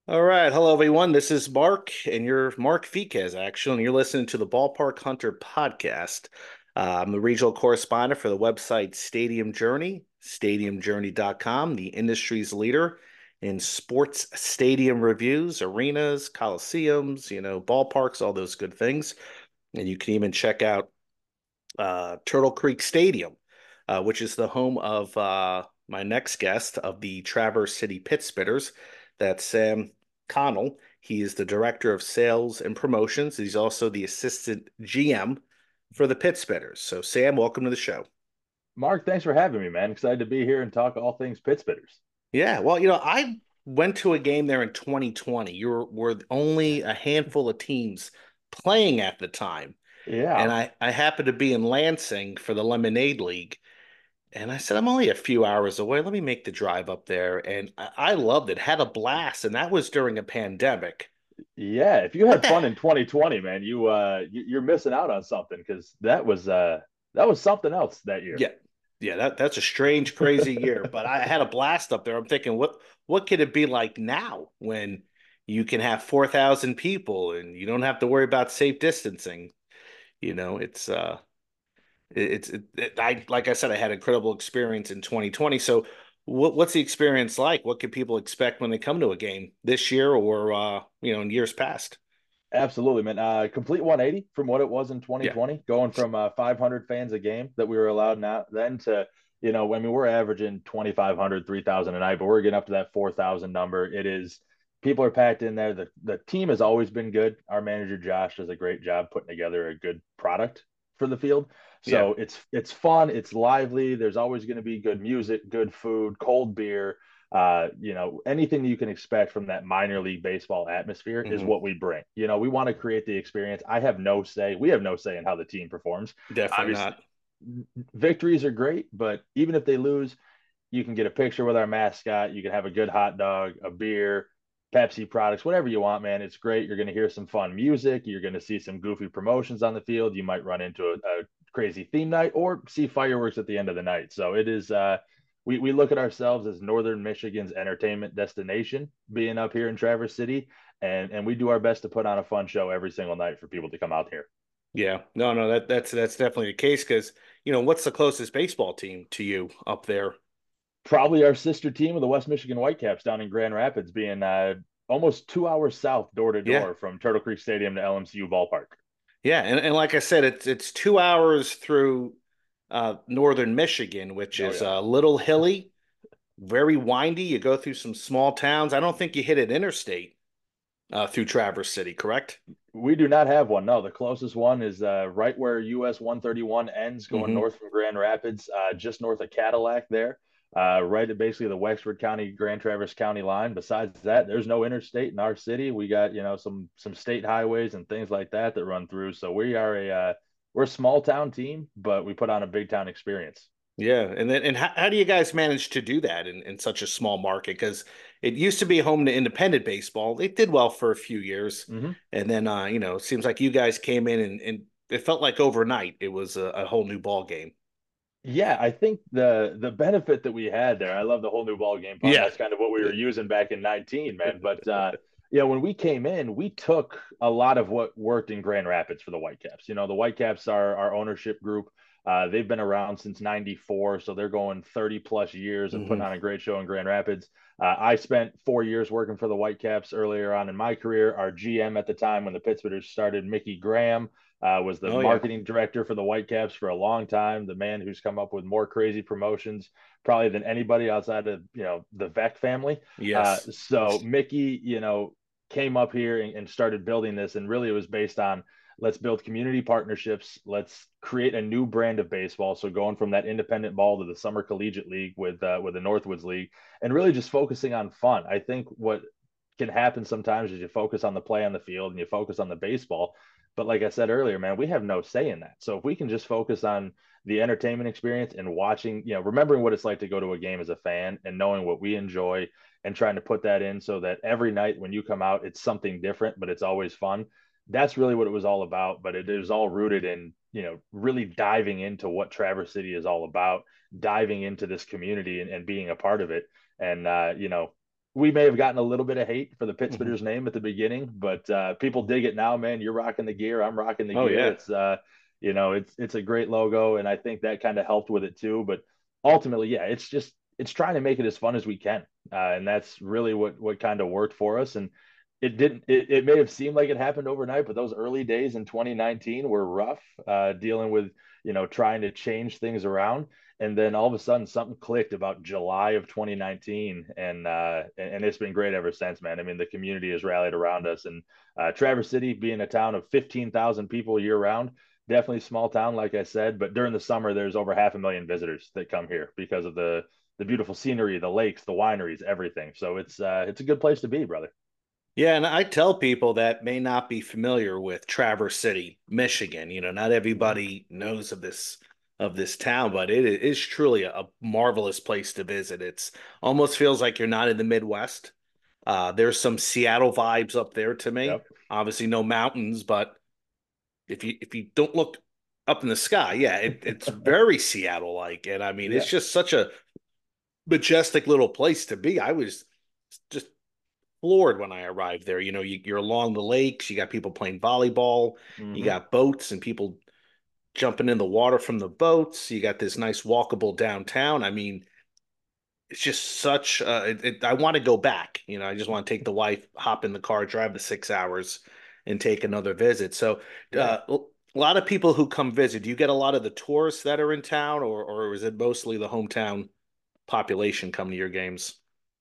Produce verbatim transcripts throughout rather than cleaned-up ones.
All right. Hello, everyone. This is Mark, and you're Mark Viquez, actually, and you're listening to the Ballpark Hunter podcast. Uh, I'm the regional correspondent for the website Stadium Journey, stadium journey dot com, the industry's leader in sports stadium reviews, arenas, coliseums, you know, ballparks, all those good things. And you can even check out uh, Turtle Creek Stadium, uh, which is the home of uh, my next guest of the Traverse City Pit Spitters. That's Sam Connell. He is the director of sales and promotions. He's also the assistant G M for the Pit Spitters. So, Sam, welcome to the show. Mark, thanks for having me, man. Excited to be here and talk all things Pit Spitters. Yeah, well, you know, I went to a game there in twenty twenty. You were, were only a handful of teams playing at the time. And Yeah, I, I happened to be in Lansing for the Lemonade League. And I said, I'm only a few hours away. Let me make the drive up there. And I, I loved it, had a blast. And that was during a pandemic. yeah. If you What had the? fun in twenty twenty, man, you uh you, you're missing out on something because that was uh that was something else that year. Yeah. Yeah, that, that's a strange, crazy year. But I had a blast up there. I'm thinking, what what could it be like now when you can have four thousand people and you don't have to worry about safe distancing? You know, it's uh It's it, it, I like I said, I had an incredible experience in twenty twenty. So, what what's the experience like? What can people expect when they come to a game this year or uh, you know, in years past? Absolutely, man. Uh, complete one eighty from what it was in Yeah, twenty twenty, going from uh, five hundred fans a game that we were allowed now then to, you know, I mean, we're averaging twenty-five hundred, three thousand a night, but we're getting up to that four thousand number. It is, people are packed in there. The, the team has always been good. Our manager, Josh, does a great job putting together a good product for the field. yeah, So it's, it's fun. It's lively. There's always going to be good music, good food, cold beer, uh, you know, anything you can expect from that minor league baseball atmosphere is hmm what we bring. You know, we want to create the experience. I have no say. We have no say in how the team performs. definitely Obviously, not. victories are great, but even if they lose, you can get a picture with our mascot. You can have a good hot dog, a beer, Pepsi products, whatever you want, man. It's great. You're going to hear some fun music. You're going to see some goofy promotions on the field. You might run into a, a crazy theme night or see fireworks at the end of the night. So it is, uh, we, we look at ourselves as Northern Michigan's entertainment destination, being up here in Traverse City. And, and we do our best to put on a fun show every single night for people to come out here. Yeah, no, no, that that's that's definitely the case because you know what's the closest baseball team to you up there? Probably our sister team of the West Michigan Whitecaps down in Grand Rapids, being uh, almost two hours south door to Yeah, door from Turtle Creek Stadium to L M C U Ballpark. yeah, and and like I said, it's it's two hours through uh, northern Michigan, which Oh is yeah, a little hilly, very windy. You go through some small towns. I don't think you hit an interstate uh, through Traverse City, correct? we do not have one. No, the closest one is uh, right where U S one thirty-one ends, going hmm north from Grand Rapids, uh, just north of Cadillac there, uh, right at basically the Wexford County, Grand Traverse County line. Besides that, there's no interstate in our city. We got, you know, some some state highways and things like that that run through. So we are a uh, we're a small town team, but we put on a big town experience. Yeah, and then and how, how do you guys manage to do that in, in such a small market? Because it used to be home to independent baseball. It did well for a few years, Mm-hmm. and then uh, you know, it seems like you guys came in and, and it felt like overnight it was a, a whole new ball game. Yeah, I think the the benefit that we had there, I love the whole new ball game pun. Yeah. That's kind of what we were using back in nineteen, man. But uh, you know, when we came in, we took a lot of what worked in Grand Rapids for the Whitecaps. You know, the Whitecaps are our ownership group. Uh, they've been around since ninety-four, so they're going thirty plus years of putting hmm on a great show in Grand Rapids. Uh, I spent four years working for the Whitecaps earlier on in my career. Our G M at the time when the Pittsburghers started, Mickey Graham, uh, was the Oh yeah. marketing director for the Whitecaps for a long time. The man who's come up with more crazy promotions probably than anybody outside of you know the Vec family. Uh, Yes. so Mickey, you know, came up here and, and started building this, and really it was based on let's build community partnerships. Let's create a new brand of baseball. So going from that independent ball to the summer collegiate league with uh, with the Northwoods League, and really just focusing on fun. I think what can happen sometimes is you focus on the play on the field and you focus on the baseball, but like I said earlier, man, we have no say in that. So if we can just focus on the entertainment experience and watching, you know, remembering what it's like to go to a game as a fan and knowing what we enjoy and trying to put that in so that every night when you come out, it's something different, but it's always fun. That's really what it was all about. But it is all rooted in, you know, really diving into what Traverse City is all about, diving into this community and, and being a part of it. And, uh, you know, we may have gotten a little bit of hate for the Mhm. Pittsburghers name at the beginning, but uh, people dig it now, man. You're rocking the gear. I'm rocking the Oh gear. yeah. It's, uh, you know, it's, it's a great logo. And I think that kind of helped with it too. But ultimately, yeah, it's just, it's trying to make it as fun as we can. Uh, and that's really what, what kind of worked for us. And it didn't, it, it may have seemed like it happened overnight, but those early days in twenty nineteen were rough, uh, dealing with, you know, trying to change things around. And then all of a sudden something clicked about July of twenty nineteen, and uh, and it's been great ever since, man. I mean, the community has rallied around us, and uh, Traverse City being a town of fifteen thousand people year round, definitely small town, like I said. But during the summer, there's over half a million visitors that come here because of the the beautiful scenery, the lakes, the wineries, everything. So it's uh, it's a good place to be, brother. Yeah, and I tell people that may not be familiar with Traverse City, Michigan. You know, not Mhm. everybody knows of this of this town, but it is truly a, a marvelous place to visit. It's almost feels like you're not in the Midwest. Uh, there's some Seattle vibes up there to me. Yep. Obviously, no mountains, but if you if you don't look up in the sky, yeah, it, it's very Seattle-like. And I mean, it's Yeah. just such a majestic little place to be. I was just floored when I arrived there. You know, you, you're along the lakes, you got people playing volleyball, you Hmm. got boats and people jumping in the water from the boats. You got this nice walkable downtown. I mean, it's just such. Uh, it, it, I want to go back. You know, I just want to take the wife, hop in the car, drive the six hours, and take another visit. So, Yeah. uh, a lot of people who come visit. Do you get a lot of the tourists that are in town, or or is it mostly the hometown population come to your games?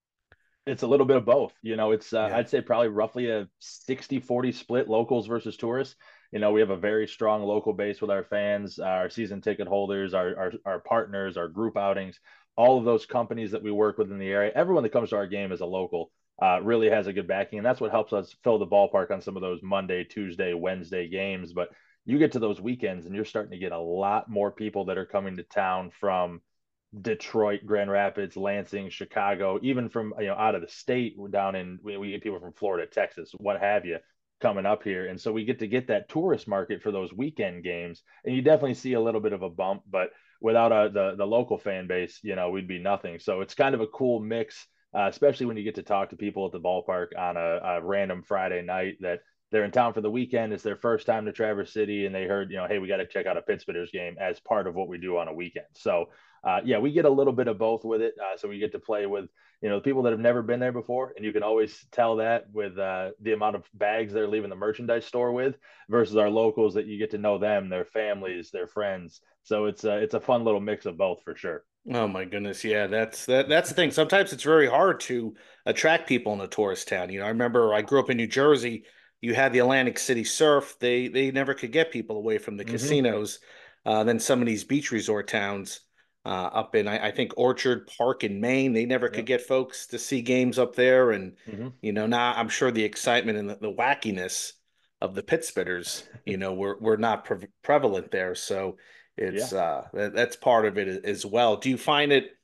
It's a little bit of both. You know, it's uh, Yeah. I'd say probably roughly a sixty forty split locals versus tourists. You know, we have a very strong local base with our fans, our season ticket holders, our, our our partners, our group outings, all of those companies that we work with in the area. Everyone that comes to our game is a local. Uh, really has a good backing, and that's what helps us fill the ballpark on some of those Monday, Tuesday, Wednesday games. But you get to those weekends, and you're starting to get a lot more people that are coming to town from Detroit, Grand Rapids, Lansing, Chicago, even from you know out of the state. We're down in we, we get people from Florida, Texas, what have you, coming up here, and so we get to get that tourist market for those weekend games, and you definitely see a little bit of a bump, but without a, the the local fan base, you know, we'd be nothing. So it's kind of a cool mix, uh, especially when you get to talk to people at the ballpark on a, a random Friday night that they're in town for the weekend. It's their first time to Traverse City, and they heard, you know, hey, we got to check out a Pittsburghs game as part of what we do on a weekend. So uh, yeah, we get a little bit of both with it. Uh, so we get to play with, you know, the people that have never been there before. And you can always tell that with uh, the amount of bags they're leaving the merchandise store with versus our locals that you get to know them, their families, their friends. So it's a, it's a fun little mix of both for sure. Oh my goodness, yeah, that's that that's the thing. Sometimes it's very hard to attract people in a tourist town. You know, I remember I grew up in New Jersey. You had the Atlantic City Surf. They they never could get people away from the Mm-hmm. casinos. Uh, then some of these beach resort towns uh, up in I, I think Orchard Park in Maine, they never could Yep. get folks to see games up there. And Mm-hmm. you know, now I'm sure the excitement and the, the wackiness of the pit spitters, you know, were were not pre prevalent there. So. Yeah. It's uh that, that's part of it as well. Do you find it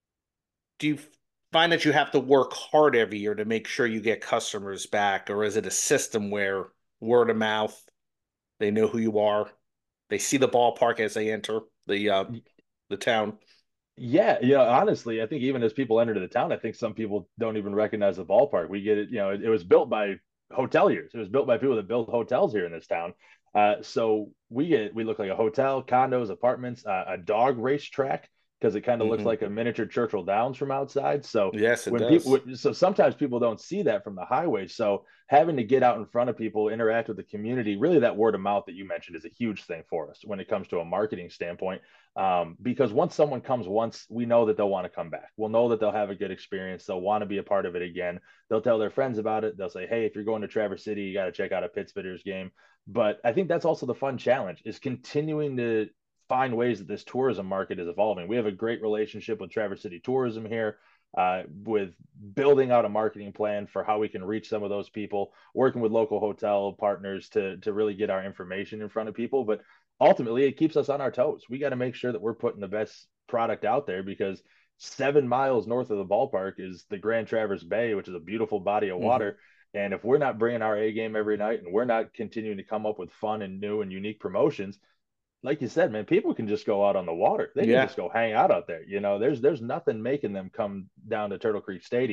do you find that you have to work hard every year to make sure you get customers back, or is it a system where word of mouth, they know who you are, they see the ballpark as they enter the uh the town? Yeah, you know, honestly, I think even as people enter the town, I think some people don't even recognize the ballpark. We get it, you know, it, it was built by hoteliers. It was built by people that build hotels here in this town. Uh, so we get we look like a hotel, condos, apartments, uh, a dog racetrack because it kind of looks Hmm. like a miniature Churchill Downs from outside. So Yes, it when does. people, so sometimes people don't see that from the highway. So having to get out in front of people, interact with the community, really that word of mouth that you mentioned is a huge thing for us when it comes to a marketing standpoint, um, because once someone comes once, we know that they'll want to come back. We'll know that they'll have a good experience. They'll want to be a part of it again. They'll tell their friends about it. They'll say, hey, if you're going to Traverse City, you got to check out a Pittsburghs game. But I think that's also the fun challenge is continuing to find ways that this tourism market is evolving. We have a great relationship with Traverse City Tourism here, uh, with building out a marketing plan for how we can reach some of those people, working with local hotel partners to to really get our information in front of people. But ultimately, it keeps us on our toes. We got to make sure that we're putting the best product out there because seven miles north of the ballpark is the Grand Traverse Bay, which is a beautiful body of Hmm. water. And if we're not bringing our A game every night and we're not continuing to come up with fun and new and unique promotions, like you said, man, people can just go out on the water. They can Yeah. just go hang out out there. You know, there's there's nothing making them come down to Turtle Creek Stadium.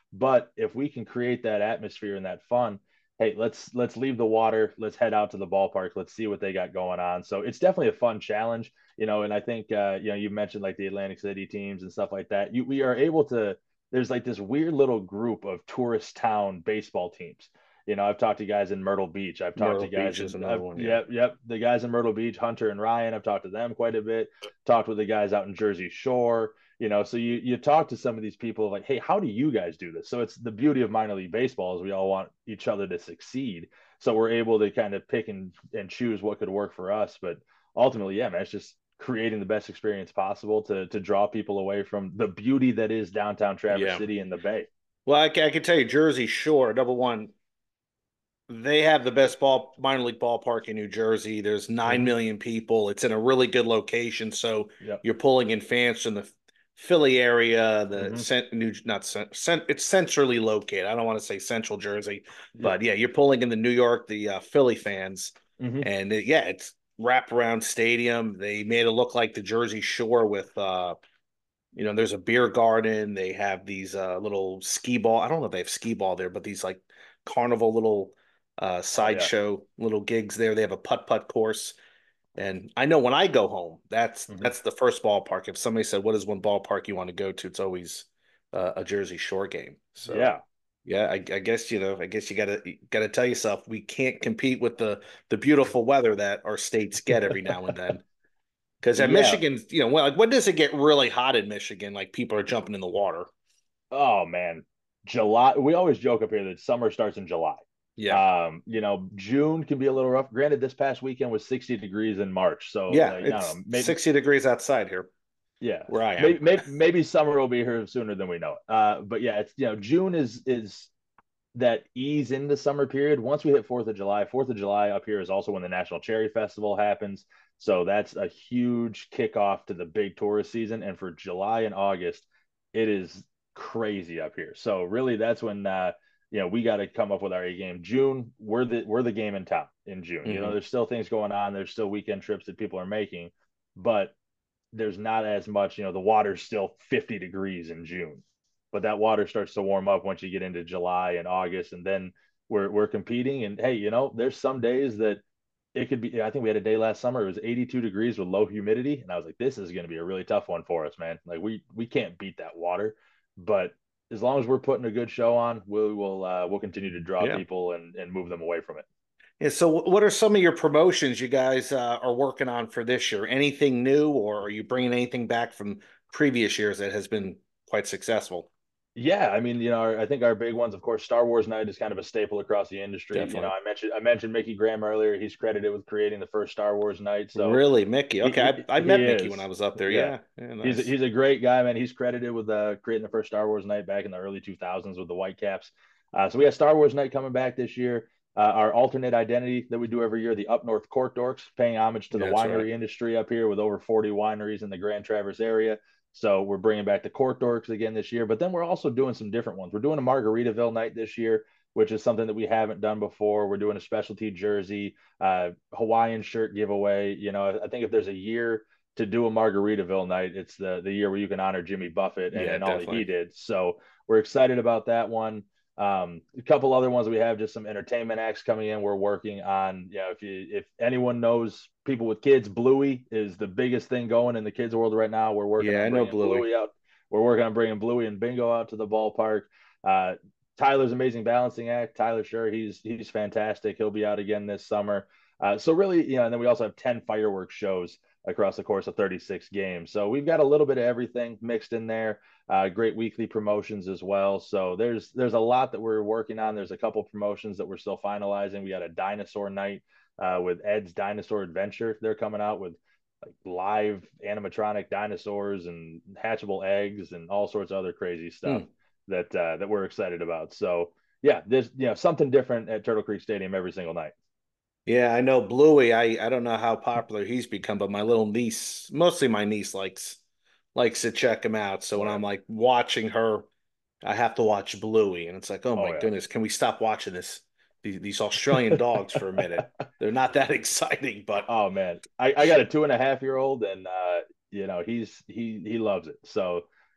But if we can create that atmosphere and that fun, hey, let's let's leave the water, let's head out to the ballpark, let's see what they got going on. So it's definitely a fun challenge, you know. And I think uh, you know, you mentioned like the Atlantic City teams and stuff like that. You we are able to. There's like this weird little group of tourist town baseball teams. You know, I've talked to guys in Myrtle Beach. I've talked to Myrtle guys Beach is in, another I've, one. Yeah. yep, yep, the guys in Myrtle Beach, Hunter and Ryan. I've talked to them quite a bit. Talked with the guys out in Jersey Shore. You know, so you you talk to some of these people like, hey, how do you guys do this? So it's the beauty of minor league baseball is we all want each other to succeed. So we're able to kind of pick and, and choose what could work for us. But ultimately, yeah, man, it's just creating the best experience possible to to draw people away from the beauty that is downtown Traverse Yeah. City and the Bay. Well, I, ca- I can tell you, Jersey Shore, number one, they have the best ball minor league ballpark in New Jersey. There's nine Mm-hmm. million people. It's in a really good location, so Yep. you're pulling in fans from the Philly area, the Mm-hmm. cent, New not cent, cent, it's centrally located. I don't want to say Central Jersey, Yep. but yeah, you're pulling in the New York, the uh, Philly fans, Mm-hmm. and it, yeah, it's wraparound stadium. They made it look like the Jersey Shore with uh, you know, there's a beer garden. They have these uh, little skee ball. I don't know if they have skee ball there, but these like carnival little uh, Oh yeah. sideshow little gigs there. They have a putt putt course. And I know when I go home, that's Mm-hmm. that's the first ballpark. If somebody said, "What is one ballpark you want to go to?" It's always uh, a Jersey Shore game. So Yeah. yeah, I, I guess you know, I guess you gotta you gotta tell yourself we can't compete with the the beautiful weather that our states get every now and then. Because at Yeah. Michigan, you know, well, like when does it get really hot in Michigan? Like people are jumping in the water. Oh man, July. We always joke up here that summer starts in July. Yeah. Um, you know, June can be a little rough. Granted, this past weekend was sixty degrees in March, so uh, Yeah, I don't it's know. Maybe sixty degrees outside here yeah, where I am. maybe maybe maybe summer will be here sooner than we know it. Uh, but yeah, it's you know June is is that ease into summer period. Once we hit Fourth of July, Fourth of July up here is also when the National Cherry Festival happens. So that's a huge kickoff to the big tourist season. And for July and August, it is crazy up here. So really, that's when uh, you know we got to come up with our A game. June, we're the we're the game in town in June. You know, Hmm. there's still things going on. There's still weekend trips that people are making, but there's not as much, you know, the water's still fifty degrees in June, but that water starts to warm up once you get into July and August. And then we're, we're competing. And hey, you know, there's some days that it could be, I think we had a day last summer, it was eighty-two degrees with low humidity. And I was like, this is going to be a really tough one for us, man. Like we, we can't beat that water, but as long as we're putting a good show on, we will, uh, we'll continue to draw Yeah. people and, and move them away from it. Yeah. So, what are some of your promotions you guys uh, are working on for this year? Anything new, or are you bringing anything back from previous years that has been quite successful? Yeah, I mean, you know, our, I think our big ones, of course, Star Wars Night is kind of a staple across the industry. You know, Definitely. I mentioned I mentioned Mickey Graham earlier. He's credited with creating the first Star Wars Night, so Really, Mickey. he Okay, I, he, I he met Mickey when I is. was up there. Yeah, Yeah. Yeah. he's a, Nice. he's a great guy, man. He's credited with uh, creating the first Star Wars Night back in the early two thousands with the Whitecaps. Uh, so we got Star Wars Night coming back this year. Uh, our alternate identity that we do every year, the Up North Cork Dorks, paying homage to the Yeah, that's right. winery industry up here with over forty wineries in the Grand Traverse area. So we're bringing back the Cork Dorks again this year, but then we're also doing some different ones. We're doing a Margaritaville night this year, which is something that we haven't done before. We're doing a specialty jersey, uh, Hawaiian shirt giveaway. You know, I think if there's a year to do a Margaritaville night, it's the the year where you can honor Jimmy Buffett and, Yeah, and all that he definitely. did. So we're excited about that one. Um, a couple other ones we have just some entertainment acts coming in. We're working on, you know, if you if anyone knows people with kids, Bluey is the biggest thing going in the kids world right now. We're working Yeah, on I know bringing Bluey. Bluey out. We're working on bringing Bluey and Bingo out to the ballpark. Uh, Tyler's Amazing Balancing Act. Tyler Sure, he's he's fantastic. He'll be out again this summer. Uh, so really, you know, and then we also have ten fireworks shows across the course of thirty-six games. So we've got a little bit of everything mixed in there. Uh, great weekly promotions as well. So there's there's a lot that we're working on. There's a couple promotions that we're still finalizing. We got a dinosaur night uh, with Ed's Dinosaur Adventure. They're coming out with like live animatronic dinosaurs and hatchable eggs and all sorts of other crazy stuff Hmm. that uh, that we're excited about. So yeah, there's you know something different at Turtle Creek Stadium every single night. Yeah, I know Bluey. I I don't know how popular he's become, but my little niece, mostly my niece, likes likes to check him out. So Oh when yeah, I'm like watching her, I have to watch Bluey, and it's like, oh my oh yeah. goodness, can we stop watching this? These, these Australian dogs for a minute. They're not that exciting, but Oh man, I, I got a two and a half year old, and uh, you know he's he he loves it. So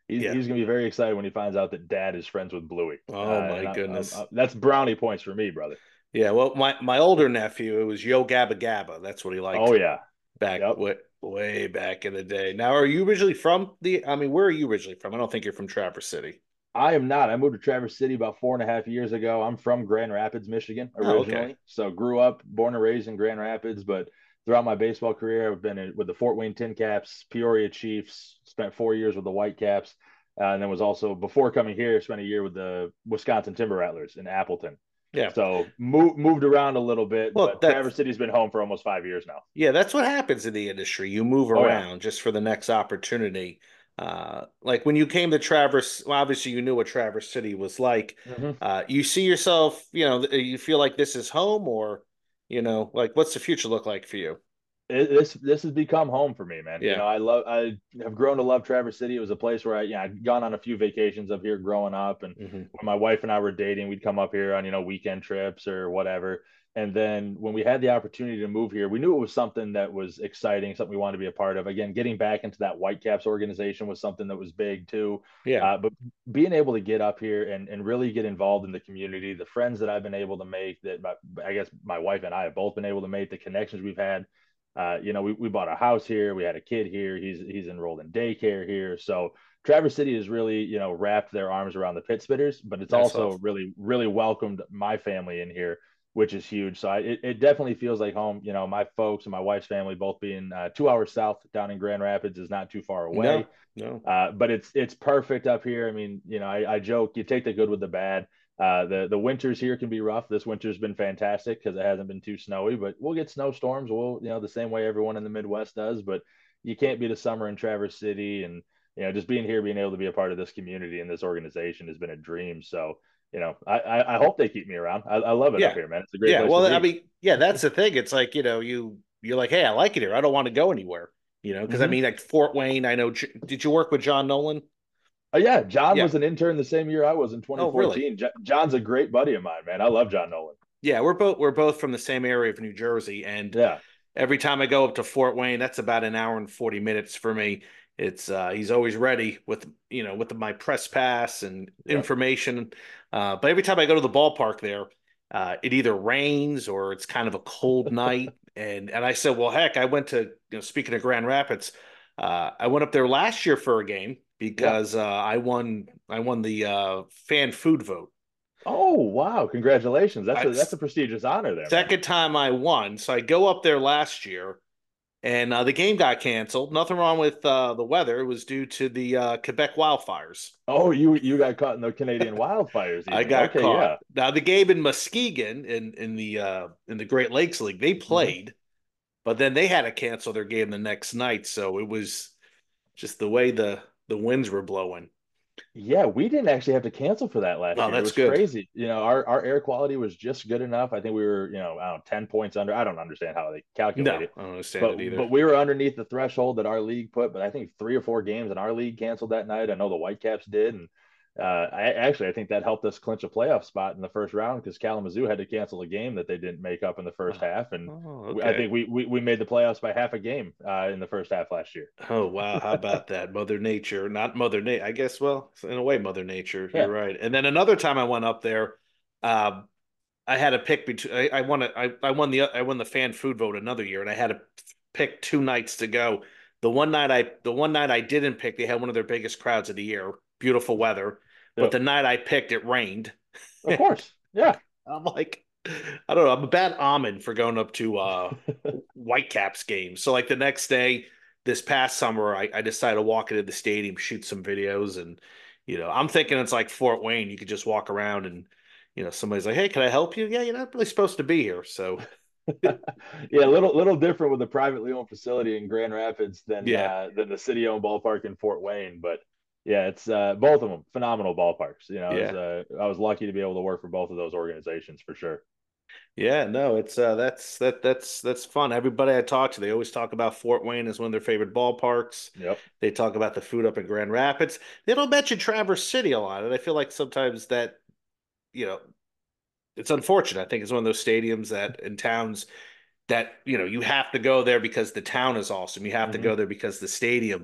He's, Yeah. he's going to be very excited when he finds out that Dad is friends with Bluey. Uh, Oh my and I, I, goodness. I, that's brownie points for me, brother. Yeah. Well, my my older nephew, it was Yo Gabba Gabba. That's what he Oh liked yeah, back yep. way, way back in the day. Now, are you originally from the? I mean, where are you originally from? I don't think you're from Traverse City. I am not. I moved to Traverse City about four and a half years ago. I'm from Grand Rapids, Michigan, Oh, okay. originally. So grew up, born and raised in Grand Rapids. But throughout my baseball career, I've been in, with the Fort Wayne Tin Caps, Peoria Chiefs. Spent four years with the Whitecaps, uh, and then was also before coming here, spent a year with the Wisconsin Timber Rattlers in Appleton. Yeah. So moved moved around a little bit, Well, but that Traverse City's been home for almost five years now. yeah, that's what happens in the industry. You move Oh yeah. around just for the next opportunity. Uh, like when you came to Traverse, well, obviously you knew what Traverse City was like. Mhm. Uh, you see yourself, you know, you feel like this is home, or, you know, like what's the future look like for you? it, this this has become home for me, man. You Yeah. know, I love I have grown to love Traverse City. It was a place where I, yeah, I'd gone on a few vacations up here growing up, and Hmm. when my wife and I were dating, we'd come up here on you know weekend trips or whatever. And then when we had the opportunity to move here, we knew it was something that was exciting, something we wanted to be a part of. Again, getting back into that Whitecaps organization was something that was big too. Yeah. Uh, but being able to get up here and, and really get involved in the community, the friends that I've been able to make, that my, I guess my wife and I have both been able to make, the connections we've had, uh, you know, we, we bought a house here. We had a kid here. He's he's enrolled in daycare here. So Traverse City has really, you know, wrapped their arms around the pit spitters, but it's That's also awesome. really, really welcomed my family in here, which is huge. So I, it, it definitely feels like home. You know, my folks and my wife's family both being uh, two hours south down in Grand Rapids is not too far No, away. no. Uh, but it's it's perfect up here. I mean, you know, I, I joke you take the good with the bad. Uh, the the winters here can be rough. This winter's been fantastic because it hasn't been too snowy, but we'll get snowstorms. We'll you know the same way everyone in the Midwest does. But you can't beat a summer in Traverse City, and you know just being here, being able to be a part of this community and this organization has been a dream. So you know, I I, I hope they keep me around. I, I love it up Yeah. here, man. It's a great Yeah. place to Well, I be. mean, yeah, that's the thing. It's like, you know, you you're like, hey, I like it here. I don't want to go anywhere. You know, because I Mm-hmm. mean, like Fort Wayne, I know. Did you work with John Nolan? Oh yeah, John Yeah. was an intern the same year I was in Oh, really? twenty fourteen. J- John's a great buddy of mine, man. I love John Nolan. Yeah, we're both we're both from the same area of New Jersey, and Yeah. every time I go up to Fort Wayne, that's about an hour and forty minutes for me. It's uh, he's always ready with you know with my press pass and Yep. information. Uh, but every time I go to the ballpark there, uh, it either rains or it's kind of a cold night. And and I said, well, heck, I went to you know speaking of Grand Rapids, uh, I went up there last year for a game Yeah. because uh, I won I won the uh, fan food vote. Oh, wow. Congratulations. That's I, a that's a prestigious honor there, man. Second time I won, so I go up there last year and uh, the game got canceled. Nothing wrong with uh, the weather. It was due to the uh, Quebec wildfires. Oh, you you got caught in the Canadian wildfires I even. got Okay, caught. yeah. Now the game in Muskegon in in the uh, in the Great Lakes League, they Hmm. played, but then they had to cancel their game the next night. So it was just the way the the winds were blowing. Yeah, we didn't actually have to cancel for that last Oh, year. It that's was good. crazy. You know, our, our air quality was just good enough. I think we were, you know, I don't know, ten points under. I don't understand how they calculate No, it. I don't understand But it either. but we were underneath the threshold that our league put. But I think three or four games in our league canceled that night. I know the Whitecaps did. And uh, I actually I think that helped us clinch a playoff spot in the first round because Kalamazoo had to cancel a game that they didn't make up in the first Oh, half. And oh, I okay. think we we, we made the playoffs by half a game uh, in the first half last year. Oh wow, how about that? Mother Nature, not Mother Nature. I guess, well, in a way, Mother Nature. You're Yeah. right. And then another time I went up there, um, I had to pick between. I, I won. A, I, I won the. I won the fan food vote another year, and I had to pick two nights to go. The one night I, the one night I didn't pick, they had one of their biggest crowds of the year. Beautiful weather, but Yep. the night I picked, it rained. Of course. Yeah. I'm like, I don't know. I'm a bad omen for going up to uh Whitecaps games. So like the next day, this past summer, I, I decided to walk into the stadium, shoot some videos, and you know, I'm thinking it's like Fort Wayne. You could just walk around and you know, somebody's like, "Hey, can I help you?" Yeah, you're not really supposed to be here. So Yeah, a little little different with a privately owned facility in Grand Rapids than yeah, uh, than the city owned ballpark in Fort Wayne. But yeah, it's uh, both of them phenomenal ballparks. You know, I was yeah, uh, I was lucky to be able to work for both of those organizations for sure. yeah. No, it's uh, that's that that's that's fun. Everybody I talk to, they always talk about Fort Wayne as one of their favorite ballparks. Yep. They talk about the food up in Grand Rapids. They don't mention Traverse City a lot, and I feel like sometimes that you know it's unfortunate. I think it's one of those stadiums that in towns that you know you have to go there because the town is awesome. You have to Hmm. go there because the stadium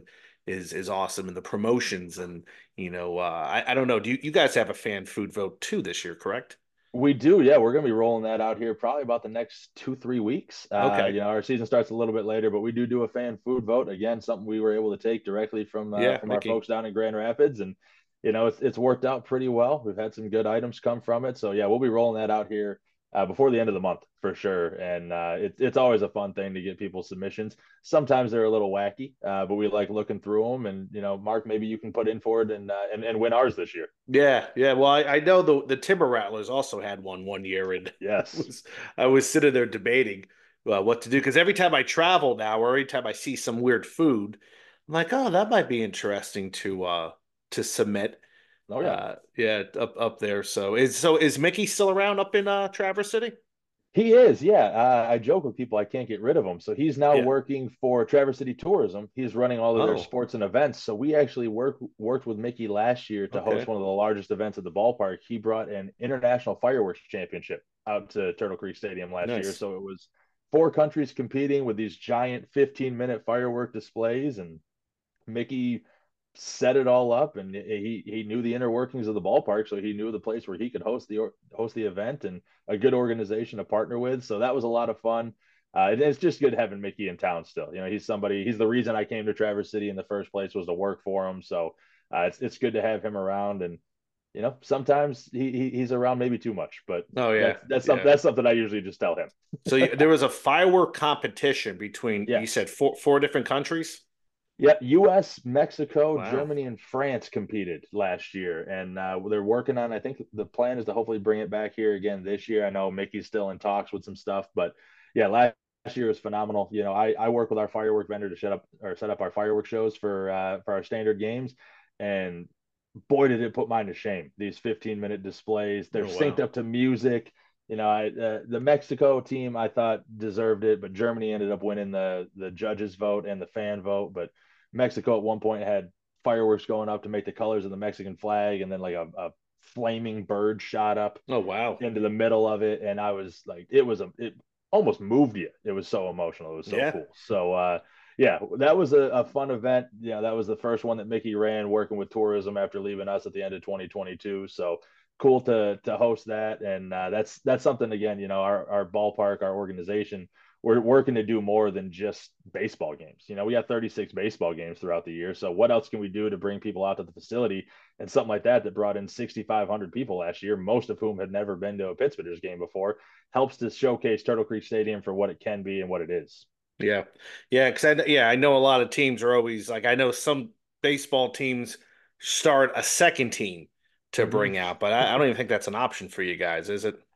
is is awesome, and the promotions, and you know, uh, I I don't know. Do you you guys have a fan food vote too this year? Correct? We do, yeah. We're gonna be rolling that out here probably about the next two, three weeks. Uh, Okay. you know, our season starts a little bit later, but we do do a fan food vote. Again, something we were able to take directly from uh, Yeah, from our Mickey. folks down in Grand Rapids, and you know, it's it's worked out pretty well. We've had some good items come from it, so yeah, we'll be rolling that out here uh, before the end of the month for sure. And uh, it's it's always a fun thing to get people's submissions. Sometimes they're a little wacky, uh, but we like looking through them. And you know, Mark, maybe you can put in for it and uh, and and win ours this year. Yeah, yeah. Well, I, I know the the Timber Rattlers also had one one year, and I Yes. was I was sitting there debating uh, what to do because every time I travel now, or every time I see some weird food, I'm like, oh, that might be interesting to uh to submit. Oh yeah. Uh, yeah, up up there. So is so is Mickey still around up in uh Traverse City? He is, yeah. Uh, I joke with people I can't get rid of him. So he's now Yeah. working for Traverse City Tourism. He's running all of their Oh, sports and events. So we actually work worked with Mickey last year to host okay. one of the largest events at the ballpark. He brought an international fireworks championship out to Turtle Creek Stadium last year. Nice. So it was four countries competing with these giant fifteen minute firework displays, and Mickey set it all up, and he he knew the inner workings of the ballpark, so he knew the place where he could host the host the event, and a good organization to partner with. So that was a lot of fun. Uh, and it's just good having Mickey in town still. You know, he's somebody. He's the reason I came to Traverse City in the first place was to work for him. So uh, it's it's good to have him around. And you know, sometimes he, he he's around maybe too much, but Oh yeah, that's that's something yeah. that's something I usually just tell him. So you, there was a firework competition between you said Yes. four four different countries? Yeah, U S, Mexico, Wow. Germany, and France competed last year, and uh, they're working on. I think the plan is to hopefully bring it back here again this year. I know Mickey's still in talks with some stuff, but yeah, last year was phenomenal. You know, I, I work with our firework vendor to set up or set up our firework shows for uh, for our standard games, and boy, did it put mine to shame. These fifteen minute displays, they're Oh synced wow. up to music. You know, I, uh, the Mexico team I thought deserved it, but Germany ended up winning the the judges vote and the fan vote, but Mexico at one point had fireworks going up to make the colors of the Mexican flag, and then like a, a flaming bird shot up Oh wow. into the middle of it, and I was like, it was a it almost moved you. It was so emotional. It was so Yeah. cool. So uh, yeah, that was a, a fun event. Yeah, that was the first one that Mickey ran working with tourism after leaving us at the end of twenty twenty-two. So cool to to host that, and uh, that's that's something again. You know, our our ballpark, our organization, we're working to do more than just baseball games. You know, we have thirty-six baseball games throughout the year. So what else can we do to bring people out to the facility? And something like that that brought in sixty-five hundred people last year, most of whom had never been to a Pittsburghs game before, helps to showcase Turtle Creek Stadium for what it can be and what it is. Yeah. Yeah. Cause I, yeah, I know a lot of teams are always like, I know some baseball teams start a second team to Mm-hmm. bring out, but I, I don't even think that's an option for you guys, is it?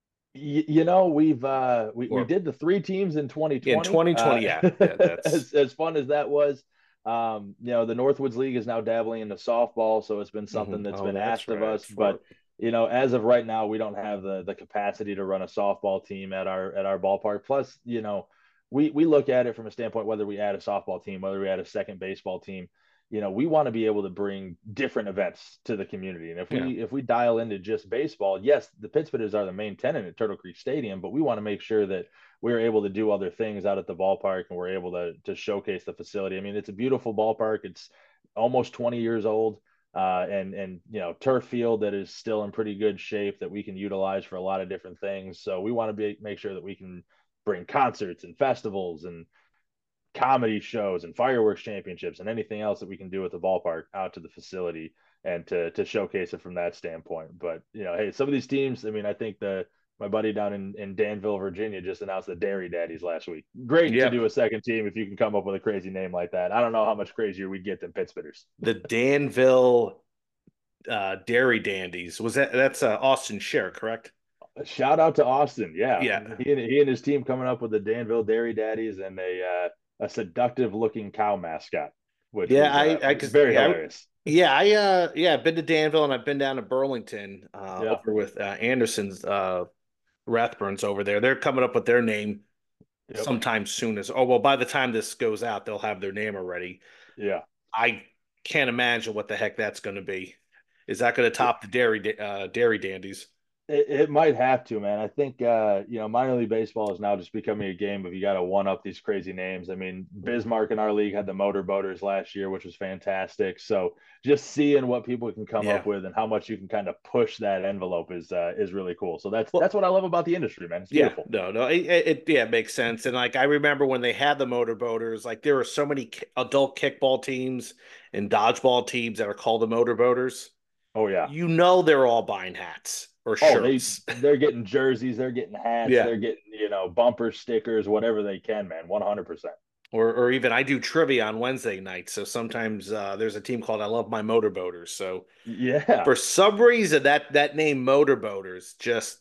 Y- you know, we've uh we, we Or did the three teams in in twenty twenty. twenty twenty, Uh yeah. Yeah. That's, as as fun as that was, um, you know, the Northwoods League is now dabbling into softball, so it's been something mhm. that's Oh, been that's asked of right. us. But For, you know, as of right now, we don't have the the capacity to run a softball team at our at our ballpark. Plus, you know, we we look at it from a standpoint whether we add a softball team, whether we add a second baseball team, you know, we want to be able to bring different events to the community. And if yeah. we if we dial into just baseball, yes, the Pittsburghs are the main tenant at Turtle Creek Stadium, but we want to make sure that we're able to do other things out at the ballpark, and we're able to to showcase the facility. I mean, it's a beautiful ballpark. It's almost twenty years old. Uh, and and you know, turf field that is still in pretty good shape that we can utilize for a lot of different things. So we want to be make sure that we can bring concerts and festivals and comedy shows and fireworks championships and anything else that we can do at the ballpark out to the facility and to to showcase it from that standpoint. But you know, hey, some of these teams, I mean, I think the my buddy down in, in Danville, Virginia just announced the Dairy Daddies last week. Great to Yep. do a second team if you can come up with a crazy name like that. I don't know how much crazier we get than Pittsburghs. The Danville uh Dairy Dandies. Was that that's uh, Austin Share, correct? Shout out to Austin. Yeah. Yeah. He and, he and his team coming up with the Danville Dairy Daddies and a uh, a seductive looking cow mascot, which Yeah, was I uh, I cause very yeah, I, hilarious. yeah, I uh yeah, I've been to Danville and I've been down to Burlington uh Yeah. over with uh, Anderson's uh Rathburns over there. They're coming up with their name Yep. sometime soon as oh well by the time this goes out, they'll have their name already. Yeah. I can't imagine what the heck that's going to be. Is that going to top the Dairy uh Dairy Dandies? It, it might have to, man. I think uh, you know, minor league baseball is now just becoming a game of you got to one up these crazy names. I mean, Bismarck in our league had the Motor Boaters last year, which was fantastic. So just seeing what people can come Yeah. up with and how much you can kind of push that envelope is uh, is really cool. So that's Well, that's what I love about the industry, man. It's yeah, beautiful. no, no, it, it yeah, it makes sense. And like I remember when they had the motorboaters, like there were so many ki- adult kickball teams and dodgeball teams that are called the motorboaters. Oh yeah. You know they're all buying hats or Oh, they shirts. they're getting jerseys, they're getting hats, Yeah. they're getting, you know, bumper stickers, whatever they can, man. one hundred percent. Or or even I do trivia on Wednesday nights. So sometimes uh, there's a team called I Love My Motorboaters. So Yeah. for some reason that that name Motorboaters just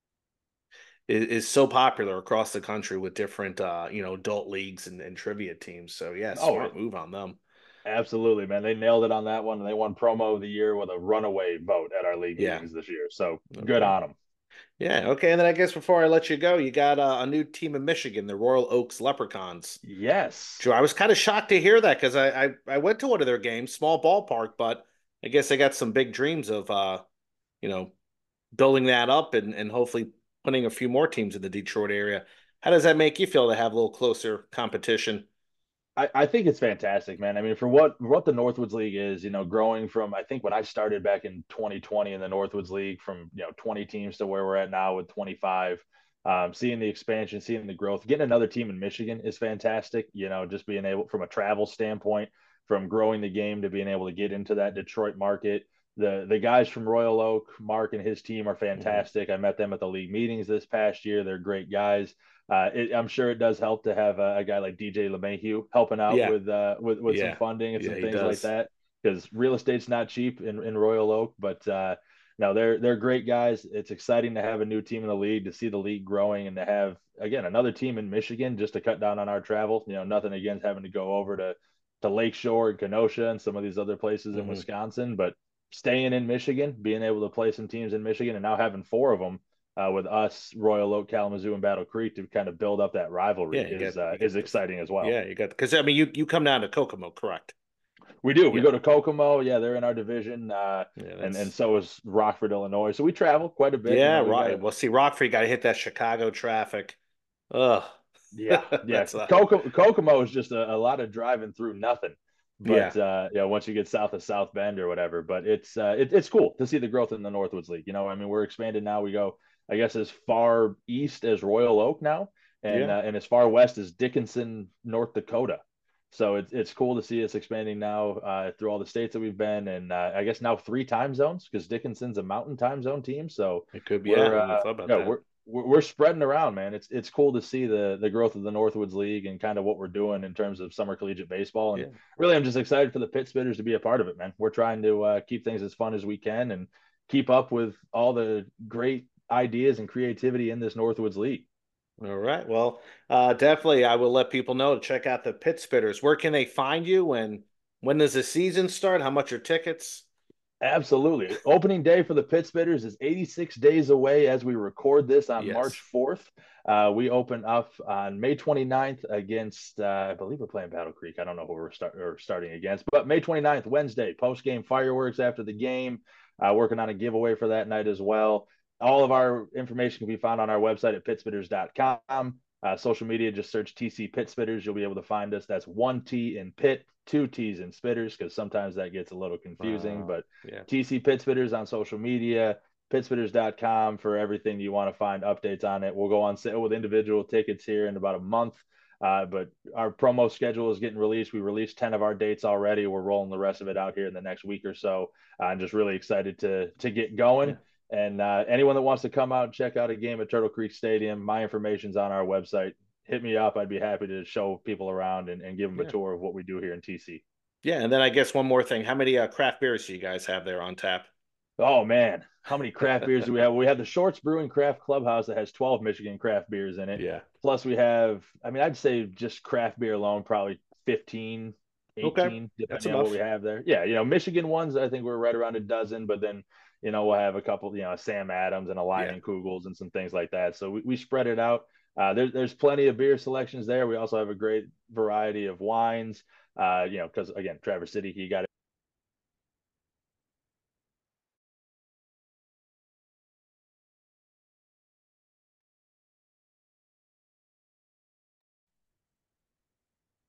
is, is so popular across the country with different uh, you know, adult leagues and, and trivia teams. So yeah, Oh, smart it, move on them. absolutely, man. They nailed it on that one, and they won promo of the year with a runaway vote at our league Yeah. meetings this year. So good Okay. on them. Yeah. Okay. And then I guess before I let you go, you got uh, a new team in Michigan, the Royal Oaks Leprechauns. Yes. Joe, I was kind of shocked to hear that because I, I I went to one of their games, small ballpark, but I guess they got some big dreams of uh, you know, building that up and and hopefully putting a few more teams in the Detroit area. How does that make you feel to have a little closer competition? I, I think it's fantastic, man. I mean, for what what the Northwoods League is, you know, growing from I think when I started back in twenty twenty in the Northwoods League, from you know twenty teams to where we're at now with twenty-five, um, seeing the expansion, seeing the growth, getting another team in Michigan is fantastic. You know, just being able from a travel standpoint, from growing the game to being able to get into that Detroit market. The the guys from Royal Oak, Mark and his team are Hmm. fantastic. I met them at the league meetings this past year. They're great guys. Uh, it, I'm sure it does help to have a, a guy like D J LeMahieu helping out Yeah. with uh, with with some Yeah. funding and Yeah, some he things like does. that because real estate's not cheap in, in Royal Oak. But uh, no, they're they're great guys. It's exciting to have a new team in the league, to see the league growing, and to have again another team in Michigan just to cut down on our travel. You know, nothing against having to go over to to Lakeshore and Kenosha and some of these other places in Hmm. Wisconsin, but staying in Michigan, being able to play some teams in Michigan, and now having four of them uh, with us, Royal Oak, Kalamazoo, and Battle Creek to kind of build up that rivalry Yeah, you is got uh, you is got the exciting as well. yeah, you got because I mean you you come down to Kokomo, correct? We do. We Yeah. go to Kokomo. Yeah, they're in our division, uh, Yeah, and and that's so is Rockford, Illinois. So we travel quite a bit. You yeah, know, we got right. to. Well, see, Rockford, you got to hit that Chicago traffic. Ugh. Yeah, yeah. That's uh Kokomo, Kokomo is just a, a lot of driving through nothing. yeah. But uh, yeah, once you get south of South Bend or whatever, but it's uh, it, it's cool to see the growth in the Northwoods League. You know, I mean, we're expanded now. We go, I guess, as far east as Royal Oak now, and Yeah. uh, and as far west as Dickinson, North Dakota. So it's it's cool to see us expanding now uh, through all the states that we've been, and uh, I guess now three time zones because Dickinson's a Mountain Time Zone team. So It could be, yeah, I we're wouldn't have uh, thought about no, that. we're we're we're spreading around, man. It's it's cool to see the the growth of the Northwoods League and kind of what we're doing in terms of summer collegiate baseball. And Yeah. really, I'm just excited for the Pit Spitters to be a part of it, man. We're trying to uh, keep things as fun as we can and keep up with all the great ideas and creativity in this Northwoods League. All right. Well, uh definitely I will let people know to check out the Pit Spitters. Where can they find you and when does the season start? How much are tickets? Absolutely. Opening day for the Pit Spitters is eighty-six days away as we record this on March Yes. fourth. Uh, we open up on May twenty-ninth against, uh, I believe we're playing Battle Creek. I don't know who we're start, or starting against, but May twenty-ninth, Wednesday, post game fireworks after the game. Uh, working on a giveaway for that night as well. All of our information can be found on our website at pit spitters dot com. Uh, social media, just search T C Pit Spitters. You'll be able to find us. That's one T in Pit, two T's in Spitters, because sometimes that gets a little confusing. Uh But yeah. T C Pit Spitters on social media, pit spitters dot com for everything you want to find updates on it. We'll go on sale with individual tickets here in about a month. Uh, but our promo schedule is getting released. We released ten of our dates already. We're rolling the rest of it out here in the next week or so. Uh, I'm just really excited to to get going. Yeah. And uh, anyone that wants to come out and check out a game at Turtle Creek Stadium, my information's on our website. Hit me up. I'd be happy to show people around and, and give them a Yeah. tour of what we do here in T C. Yeah, and then I guess one more thing. How many uh, craft beers do you guys have there on tap? Oh man, how many craft beers do we have? We have the Shorts Brewing Craft Clubhouse that has twelve Michigan craft beers in it. Yeah. Plus we have, I mean, I'd say just craft beer alone, probably fifteen, Okay. eighteen, That's depending on what we enough. have there. Yeah, you know, Michigan ones, I think we're right around a dozen, but then, you know, we'll have a couple, you know, Sam Adams and a Yeah. Lion Kugels and some things like that. So we, we spread it out. Uh, there, there's plenty of beer selections there. We also have a great variety of wines. Uh, you know, because again, Traverse City, you got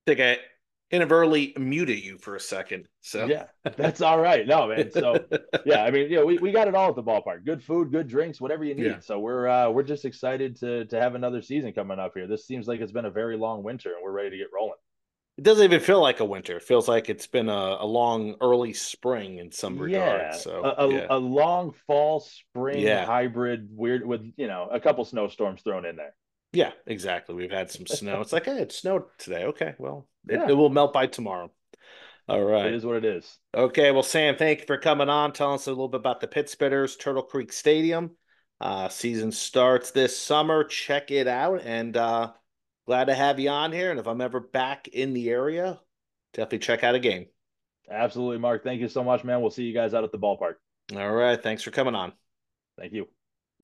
think I inadvertently muted you for a second. So Yeah, that's all right. No, man. So yeah, I mean, you know, we, we got it all at the ballpark. Good food, good drinks, whatever you yeah, need. So we're uh we're just excited to to have another season coming up here. This seems like it's been a very long winter and we're ready to get rolling. it doesn't even feel like a winter. It feels like it's been a, a long early spring in some regards. Yeah, a, So a, yeah, a long fall spring yeah, hybrid weird with, you know, a couple snowstorms thrown in there. yeah, exactly. We've had some snow. It's like, hey, it snowed today. Okay, well, it, it Yeah, will melt by tomorrow. All it right. is what it is. Okay, well, Sam, thank you for coming on, telling us a little bit about the Pit Spitters, Turtle Creek Stadium. Uh, season starts this summer. Check it out, and uh, glad to have you on here. And if I'm ever back in the area, definitely check out a game. Absolutely, Mark. Thank you so much, man. We'll see you guys out at the ballpark. All right, thanks for coming on. Thank you.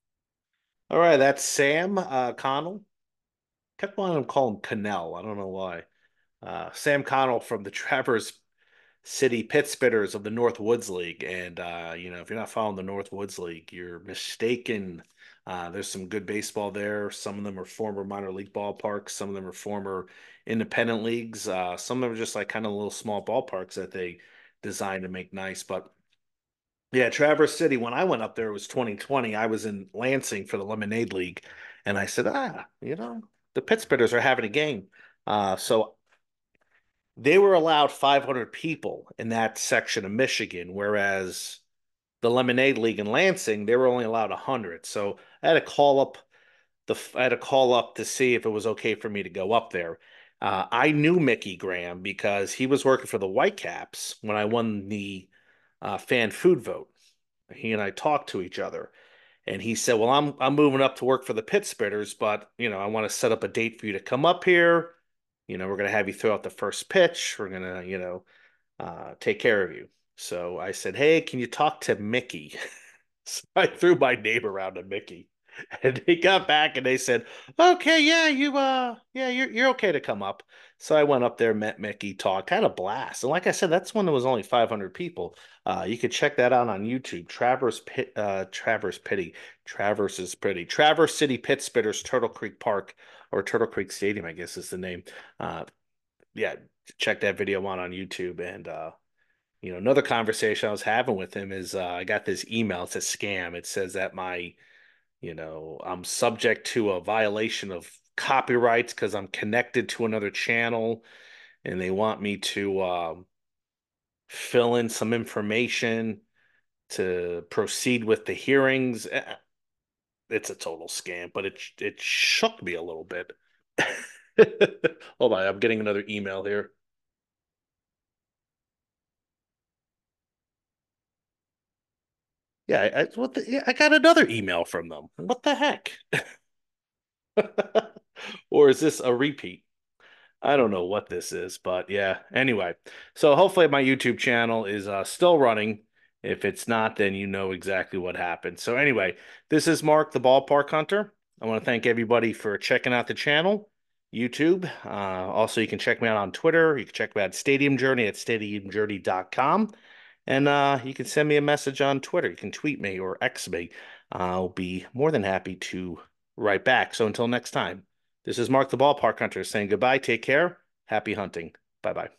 All right, that's Sam uh, Connell. Kept wanting to call him Cannell. I don't know why. Uh, Sam Connell from the Traverse City Pit Spitters of the North Woods League. And, uh, you know, if you're not following the North Woods League, you're mistaken. Uh, there's some good baseball there. Some of them are former minor league ballparks. Some of them are former independent leagues. Uh, some of them are just like kind of little small ballparks that they designed to make nice. But yeah, Traverse City, when I went up there, it was twenty twenty. I was in Lansing for the Lemonade League. And I said, ah, you know, the Pit Spitters are having a game. Uh, so they were allowed five hundred people in that section of Michigan, whereas the Lemonade League in Lansing, they were only allowed one hundred. So I had to call up the I had to call up to see if it was okay for me to go up there. Uh, I knew Mickey Graham because he was working for the Whitecaps when I won the uh, fan food vote. He and I talked to each other, and he said, "Well, I'm I'm moving up to work for the Pit Spitters, but you know, I want to set up a date for you to come up here. You know, we're gonna have you throw out the first pitch. We're gonna, you know, uh, take care of you." So I said, "Hey, can you talk to Mickey?" So I threw my name around to Mickey, and they got back and they said, "Okay, yeah, you, uh, yeah, you're you're okay to come up." So I went up there, met Mickey, talked, had a blast. And like I said, that's when there was only five hundred people. Uh, you could check that out on YouTube. Traverse Pit, uh, Traverse Pity, Traverse is pretty. Traverse City Pit Spitters, Turtle Creek Park, or Turtle Creek Stadium, I guess is the name. Uh, yeah, check that video on on YouTube. And uh, you know, another conversation I was having with him is uh, I got this email. It's a scam. It says that my, you know, I'm subject to a violation of copyrights because I'm connected to another channel, and they want me to um, fill in some information to proceed with the hearings. Eh, It's a total scam, but it it shook me a little bit. Hold on, I'm getting another email here. Yeah, I, I what the, yeah, I got another email from them. What the heck? Or is this a repeat? I don't know what this is, but yeah. Anyway, so hopefully my YouTube channel is uh, still running. If it's not, then you know exactly what happened. So anyway, this is Mark, the Ballpark Hunter. I want to thank everybody for checking out the channel, YouTube. Uh, also, you can check me out on Twitter. You can check me out Stadium Journey at stadium journey dot com. And uh, you can send me a message on Twitter. You can tweet me or X me. I'll be more than happy to write back. So until next time, this is Mark the Ballpark Hunter saying goodbye. Take care. Happy hunting. Bye bye.